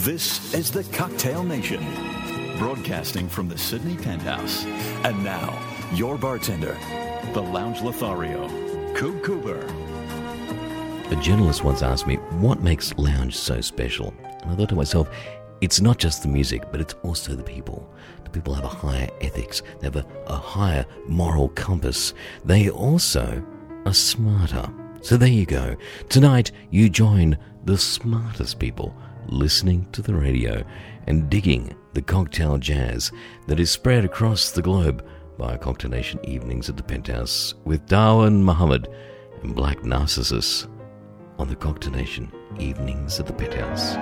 This is the Cocktail Nation, broadcasting from the Sydney Penthouse. And now, your bartender, the Lounge Lothario, Coop Cooper. A journalist once asked me, what makes lounge so special? And I thought to myself, it's not just the music, but it's also the people. The people have a higher ethics. They have a higher moral compass. They also are smarter. So there you go. Tonight, you join the smartest people listening to the radio and digging the cocktail jazz that is spread across the globe by Cocktail Nation Evenings at the Penthouse with Darwin Muhammad and Black Narcissus on the Cocktail Nation Evenings at the Penthouse.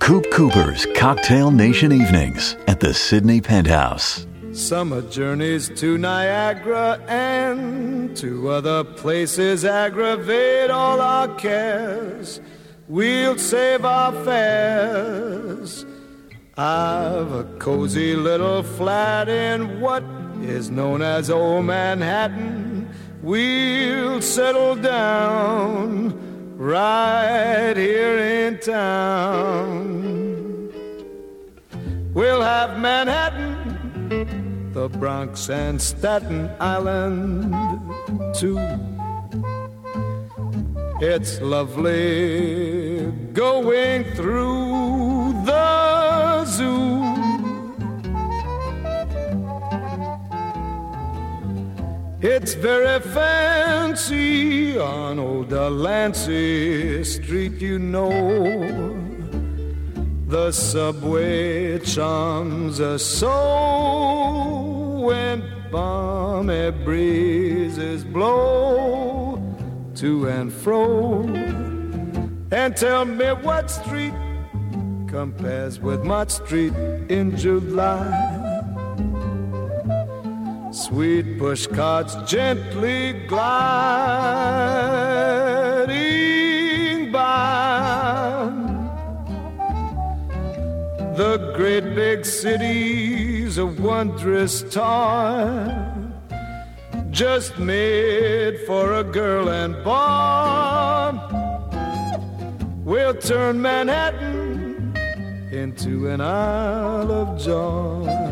Coop Cooper's Cocktail Nation Evenings at the Sydney Penthouse. Summer journeys to Niagara and to other places aggravate all our cares. We'll save our fares. I've a cozy little flat in what is known as Old Manhattan. We'll settle down right here in town. We'll have Manhattan, the Bronx and Staten Island too. It's lovely going through the zoo. It's very fancy on old Delancey Street, you know. The subway charms us so when balmy breezes blow to and fro. And tell me what street compares with Mott Street in July. Sweet push carts gently gliding by. The great big city's a wondrous toy, just made for a girl and boy. We'll turn Manhattan into an Isle of Joy.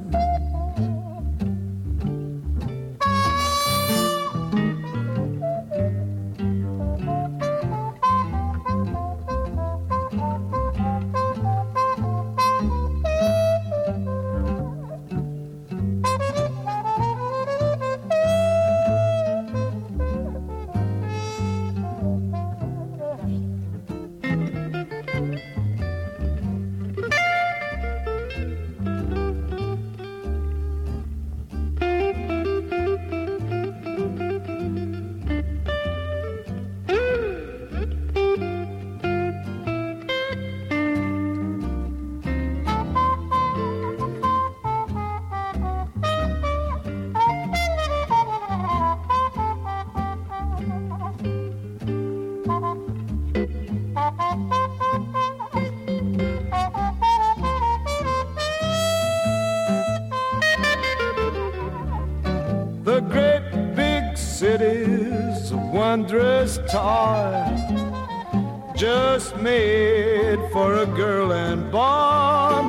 The great big city's a wondrous toy, just made for a girl and boy.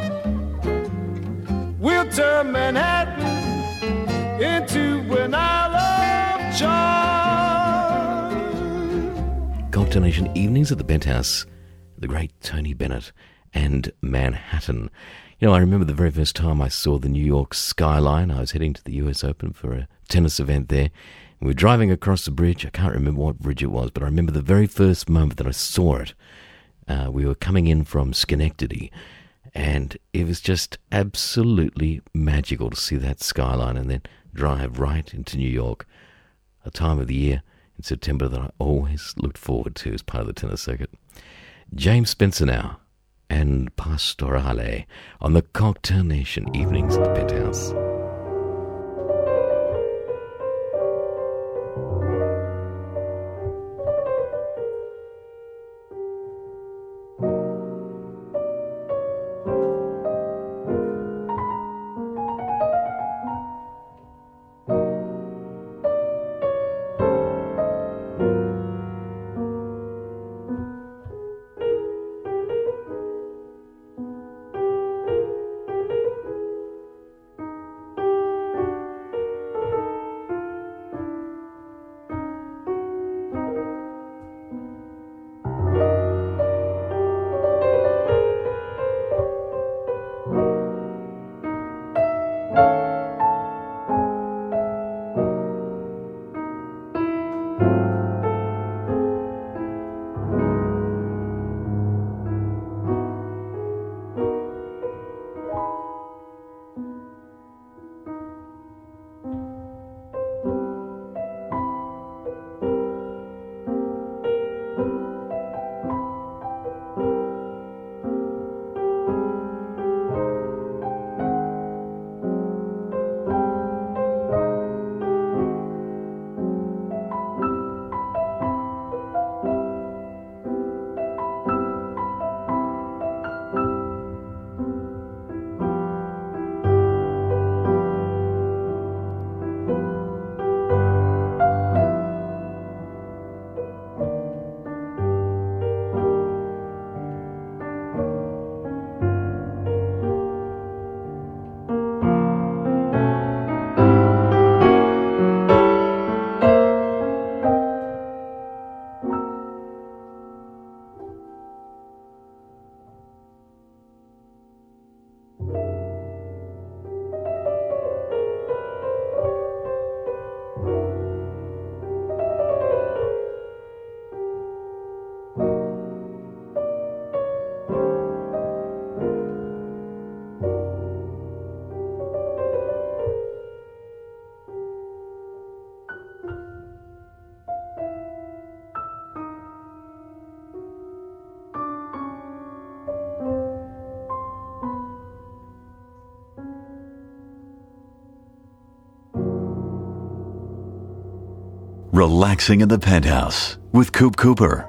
We'll turn Manhattan into an Isle of Joy. Cocktail Nation Evenings at the Penthouse, the great Tony Bennett and Manhattan. You know, I remember the very first time I saw the New York skyline. I was heading to the US Open for a tennis event there. We were driving across the bridge. I can't remember what bridge it was, but I remember the very first moment that I saw it. We were coming in from Schenectady, and it was just absolutely magical to see that skyline and then drive right into New York, a time of the year in September that I always looked forward to as part of the tennis circuit. James Spencer now, and Pastorale on the Cocktail Nation Evenings at the Penthouse. Relaxing in the Penthouse with Coop Cooper.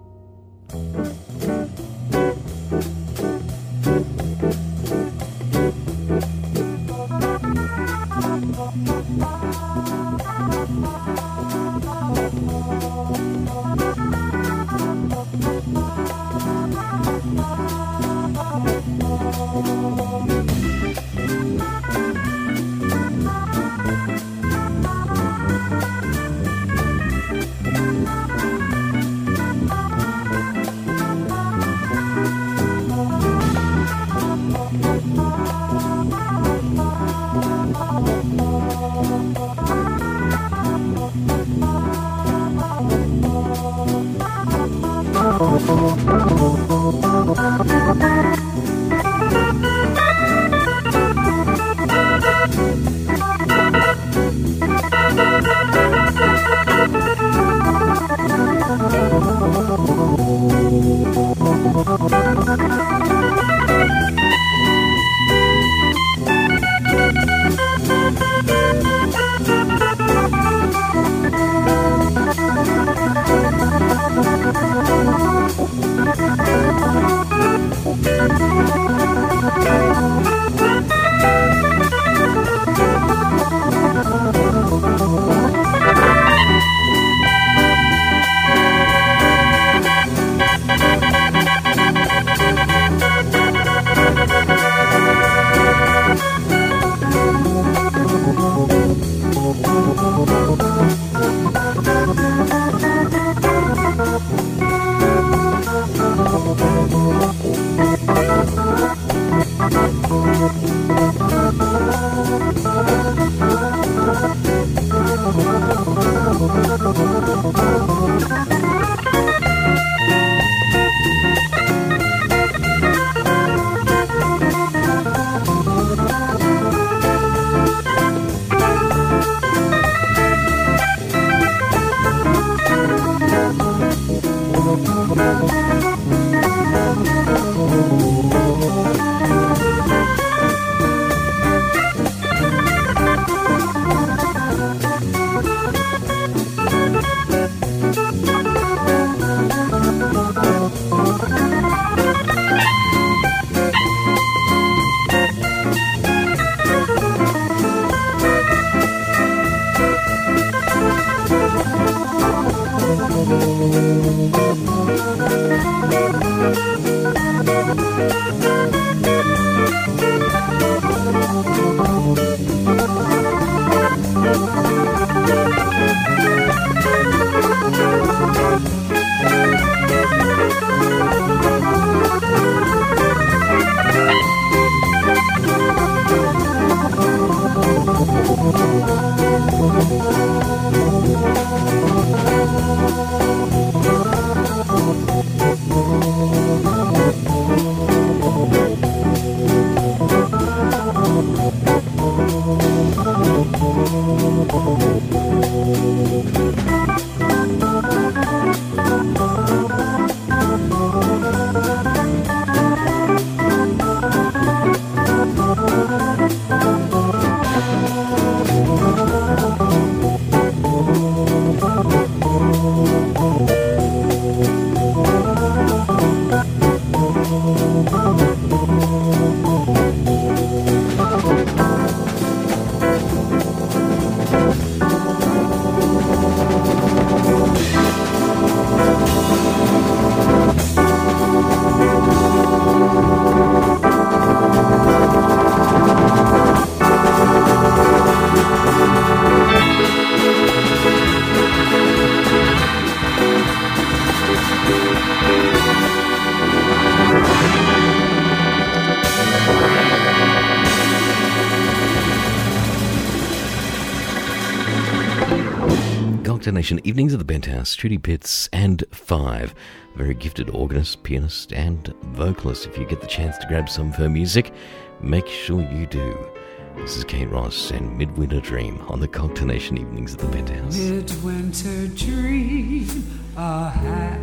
Nation Evenings at the Penthouse, Trudy Pitts and Five, very gifted organist, pianist and vocalist. If you get the chance to grab some of her music, make sure you do. This is Kate Ross and Midwinter Dream on the Cocktail Nation Evenings at the Penthouse. Midwinter Dream, a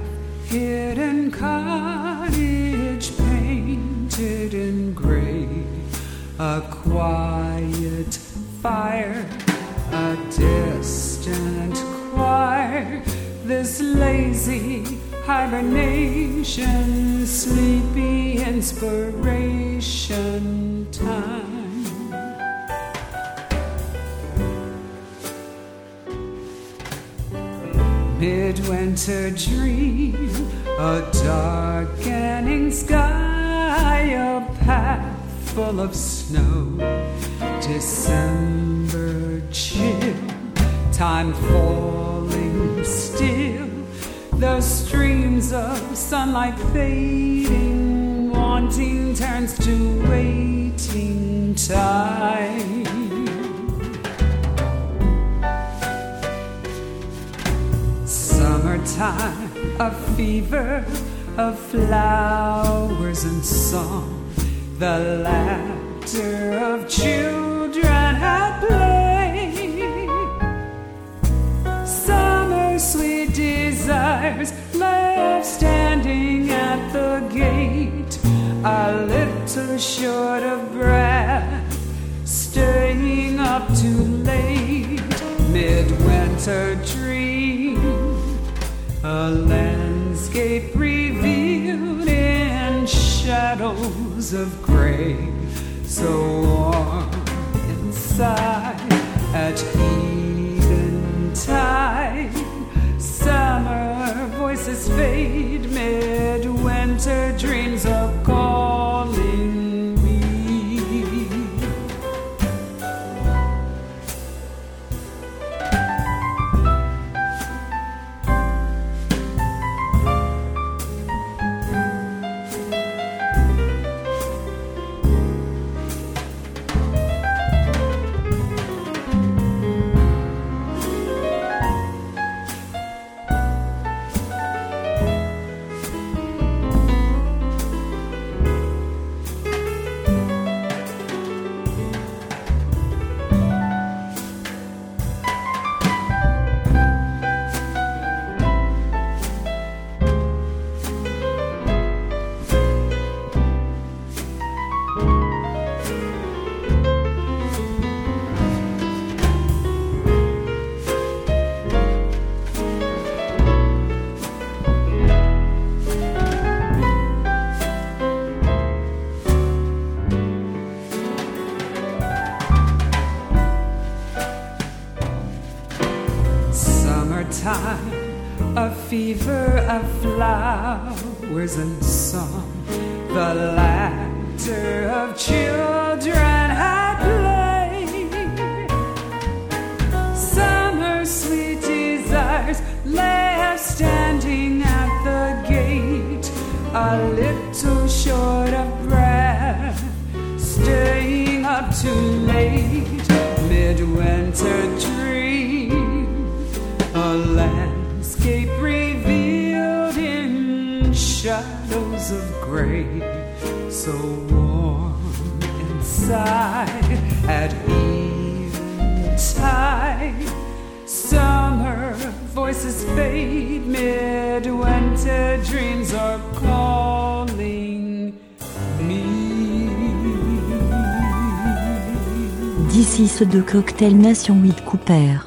half-hidden cottage painted in gray, a quiet fire, a distant choir this lazy hibernation, sleepy inspiration time. Midwinter dream, a darkening sky, a path full of snow, December chill, time falling still, the streams of sunlight fading, wanting turns to waiting time. Summertime, a fever of flowers and song, the laughter of children at play. Summer sweet desires left standing at the gate, a little short of breath, staying up too late. Midwinter dream, a landscape revealed in shadows of gray, so warm inside at eventide. Summer voices fade, midwinter dreams are calling me. A fever of flowers and song, the laughter of children at play. Summer sweet desires left standing at the gate, a little short of breath, staying up too late. Midwinter dream, a landscape revealed in shadows of gray, so warm inside at eventide. Summer voices fade, midwinter dreams are calling me. D'ici ceux de Cocktail Nation 8 Cooper.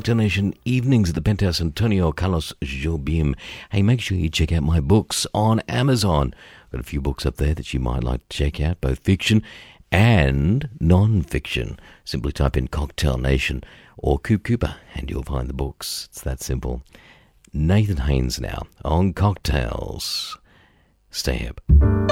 Cocktail Nation evenings at the Penthouse, Antonio Carlos Jobim. Hey, make sure you check out my books on Amazon. Got a few books up there that you might like to check out, both fiction and non-fiction. Simply type in Cocktail Nation or Coop Cooper and you'll find the books. It's that simple. Nathan Haynes now on Cocktails. Stay up.